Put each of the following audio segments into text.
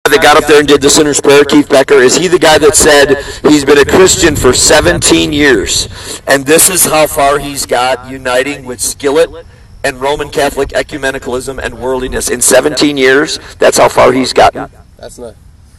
that got up there and did the sinner's prayer, Keith Becker? Is he the guy that said he's been a Christian for 17 years, and this is how far he's got uniting with Skillet and Roman Catholic ecumenicalism and worldliness in 17 years? That's how far he's gotten. That's not.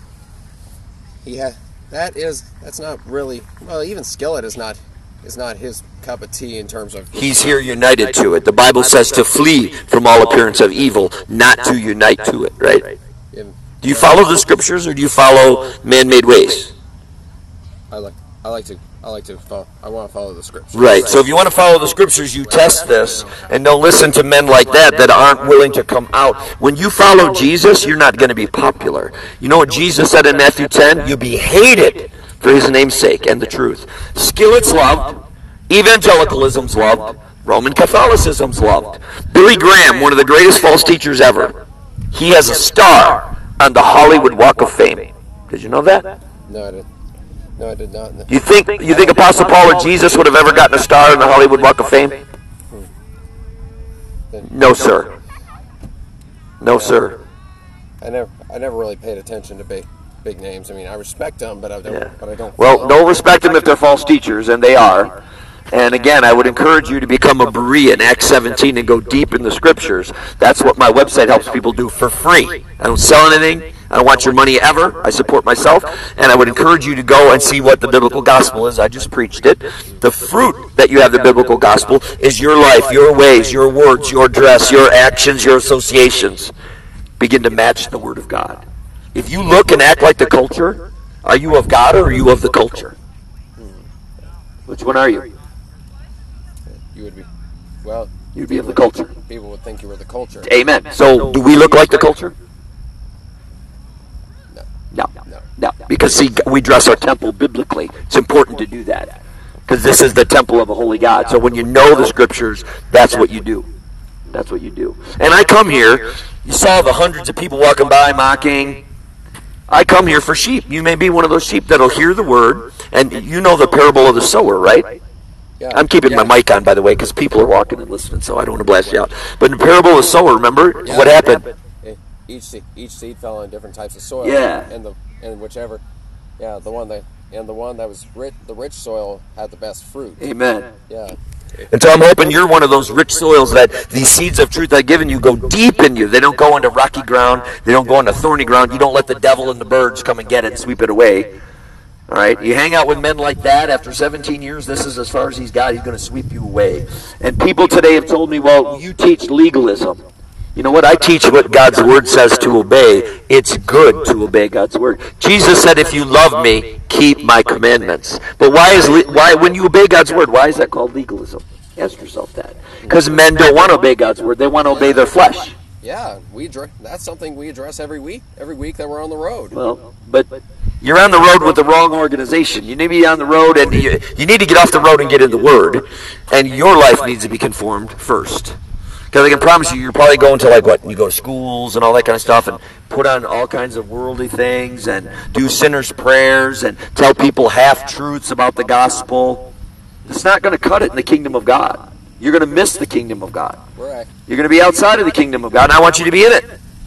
That's not really. Well, even Skillet is not his cup of tea in terms of. He's here united to it. The Bible says to flee from all appearance of evil, not to unite to it, right? Do you follow the scriptures, or do you follow man-made ways? I want to follow the scriptures. Right. So if you want to follow the scriptures, you test this, and don't listen to men like that aren't willing to come out. When you follow Jesus, you're not going to be popular. You know what Jesus said in Matthew 10? You'll be hated for his name's sake and the truth. Skillet's loved. Evangelicalism's loved. Roman Catholicism's loved. Billy Graham, one of the greatest false teachers ever, he has a star on the Hollywood Walk of Fame. Did you know that? No, I didn't. No, I did not. You think Apostle Paul or Jesus would have ever gotten a star on the Hollywood Walk of Fame? No, sir. No, sir. I never really paid attention to big names. I mean, I respect them, but I don't. Yeah. But I don't. Well, don't respect them if they're false teachers, and they are. And again, I would encourage you to become a Berean, Acts 17, and go deep in the scriptures. That's what my website helps people do for free. I don't sell anything. I don't want your money ever. I support myself. And I would encourage you to go and see what the biblical gospel is. I just preached it. The fruit that you have the biblical gospel is your life, your ways, your words, your dress, your actions, your associations. Begin to match the word of God. If you look and act like the culture, are you of God or are you of the culture? Which one are you? You would be. Well, you'd be of the culture. People would think you were the culture. Amen. So, do we look like the culture? No. Because, see, we dress our temple biblically. It's important to do that. Because this is the temple of a holy God. So when you know the scriptures, that's what you do. That's what you do. And I come here, you saw the hundreds of people walking by mocking. I come here for sheep. You may be one of those sheep that'll hear the word. And you know the parable of the sower, right? Yeah. I'm keeping my mic on, by the way, because people are walking and listening, so I don't want to blast you out. But in the parable of the sower, remember what happened? Each seed fell on different types of soil. Yeah. And whichever, the one that was rich, the rich soil had the best fruit. Amen. Yeah. And so I'm hoping you're one of those rich soils that these seeds of truth I've given you go deep in you. They don't go into rocky ground. They don't go into thorny ground. You don't let the devil and the birds come and get it and sweep it away. All right, you hang out with men like that after 17 years, this is as far as he's got, he's going to sweep you away. And people today have told me, well, you teach legalism. You know what? I teach what God's word says to obey. It's good to obey God's word. Jesus said, if you love me, keep my commandments. But why when you obey God's word, why is that called legalism? Ask yourself that. Because men don't want to obey God's word. They want to obey their flesh. Yeah, that's something we address every week that we're on the road. Well, but you're on the road with the wrong organization. You need to be on the road, and you need to get off the road and get in the Word. And your life needs to be conformed first. Because I can promise you, you're probably going to you go to schools and all that kind of stuff and put on all kinds of worldly things and do sinner's prayers and tell people half-truths about the gospel. It's not going to cut it in the kingdom of God. You're going to miss the kingdom of God. Right. You're going to be outside of the kingdom of God, and I want you to be in it.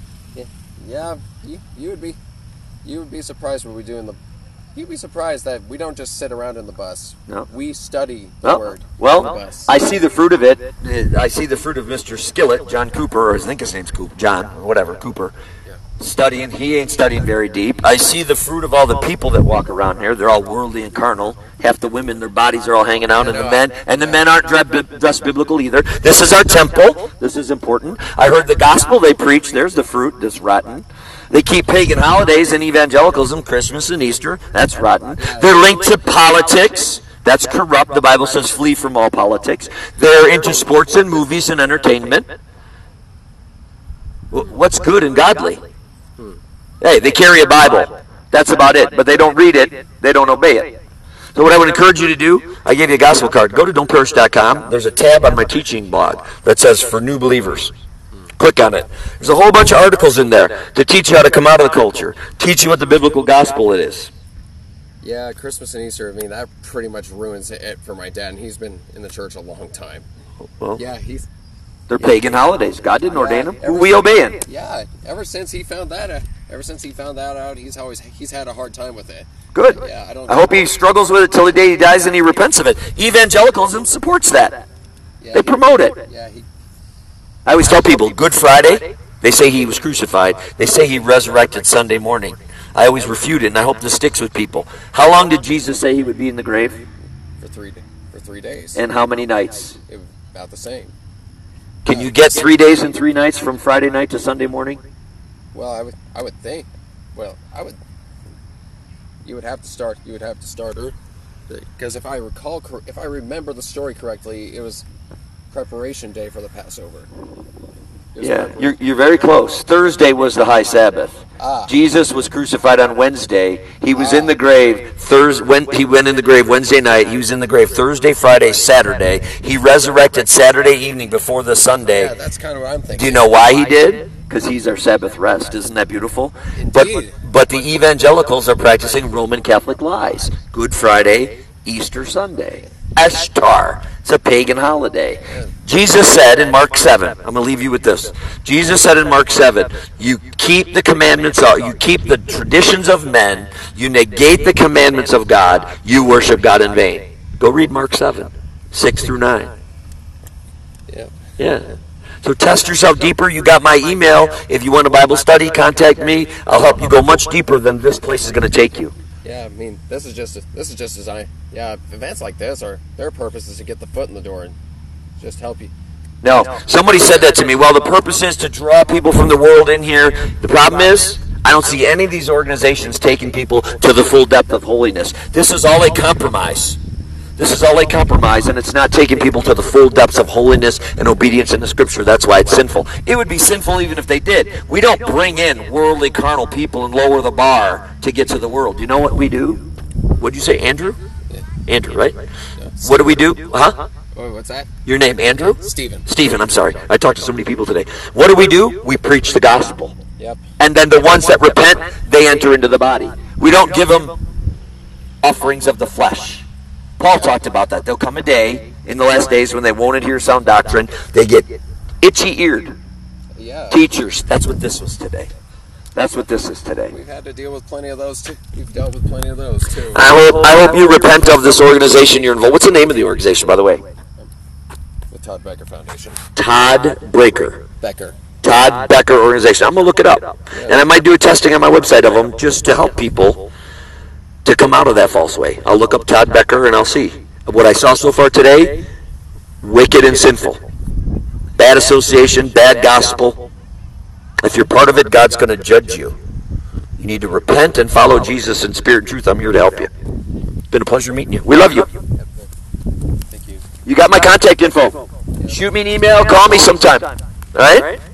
Yeah, you would be surprised what we do in the. You'd be surprised that we don't just sit around in the bus. No. We study the word. Well, in the bus. I see the fruit of it. I see the fruit of Mr. Skillet, John Cooper, or I think his name's Cooper, John, or whatever, Cooper. Yeah. Studying. He ain't studying very deep. I see the fruit of all the people that walk around here. They're all worldly and carnal. Half the women, their bodies are all hanging out, and the men aren't dressed biblical either. This is our temple. This is important. I heard the gospel they preach. There's the fruit that's rotten. They keep pagan holidays and evangelicalism, Christmas and Easter. That's rotten. They're linked to politics. That's corrupt. The Bible says flee from all politics. They're into sports and movies and entertainment. What's good and godly? Hey, they carry a Bible. That's about it. But they don't read it. They don't obey it. So what I would encourage you to do, I gave you a gospel card. Go to don'tperish.com. There's a tab on my teaching blog that says for new believers. Click on it. There's a whole bunch of articles in there to teach you how to come out of the culture, teach you what the biblical gospel it is. Yeah, Christmas and Easter, I mean, that pretty much ruins it for my dad, and he's been in the church a long time. Well, yeah, They're pagan holidays. God didn't ordain them. Who ever we since- obeying? Yeah, ever since he found that out, he's had a hard time with it. Good. Yeah, I hope he struggles with it till the day he dies and he repents of it. Evangelicalism supports that. Yeah, They promote it. Yeah, I always tell people, Good Friday, they say he was crucified. They say he resurrected Sunday morning. I always refute it, and I hope this sticks with people. How long did Jesus say he would be in the grave? for 3 days. And how many nights? It was about the same. Can you get 3 days and 3 nights from Friday night to Sunday morning? Well, I would think. Well, You would have to start. Because if I remember the story correctly, it was preparation day for the Passover. Yeah, you're very close. Thursday was the high Sabbath. Jesus was crucified on Wednesday. He was in the grave he went in the grave Wednesday night. He was in the grave Thursday, Friday, Saturday. He resurrected Saturday evening before the Sunday. Yeah, that's kind of what I'm thinking. Do you know why he did? Because he's our Sabbath rest. Isn't that beautiful? Indeed. But the evangelicals are practicing Roman Catholic lies. Good Friday, Easter Sunday. Ashtar. It's a pagan holiday. Jesus said in Mark 7, I'm going to leave you with this. Jesus said in Mark 7, you keep the commandments, you keep the traditions of men, you negate the commandments of God, you worship God in vain. Go read Mark 7, 6 through 9. Yeah. So test yourself deeper. You got my email. If you want a Bible study, contact me. I'll help you go much deeper than this place is going to take you. Yeah, I mean, this is just design. Yeah, events like this their purpose is to get the foot in the door and just help you. No, somebody said that to me. Well, the purpose is to draw people from the world in here. The problem is, I don't see any of these organizations taking people to the full depth of holiness. This is all a compromise. This is all a compromise, and it's not taking people to the full depths of holiness and obedience in the Scripture. That's why it's sinful. It would be sinful even if they did. We don't bring in worldly, carnal people and lower the bar to get to the world. You know what we do? What'd you say, Andrew? Yeah. Andrew, right? Yeah. What do we do? Huh? Oh, what's that? Your name, Andrew? Stephen. Stephen, I'm sorry. I talked to so many people today. What do? We preach the gospel. Yep. And then the ones that repent, they enter into the body. We don't give them offerings of the flesh. Paul talked about that. There'll come a day in the last days when they won't adhere to sound doctrine. They get itchy-eared. Yeah. Teachers. That's what this was today. That's what this is today. We've had to deal with plenty of those too. We've dealt with plenty of those too. I hope you repent of this organization you're involved. What's the name of the organization, by the way? The Todd Becker Foundation. Todd Becker. Todd Becker organization. I'm going to look it up. And I might do a testing on my website of them just to help people to come out of that false way. I'll look up Todd Becker and I'll see. What I saw so far today, wicked and sinful. Bad association, bad gospel. If you're part of it, God's going to judge you. You need to repent and follow Jesus in spirit and truth. I'm here to help you. It's been a pleasure meeting you. We love you. Thank you. You got my contact info. Shoot me an email, call me sometime. All right?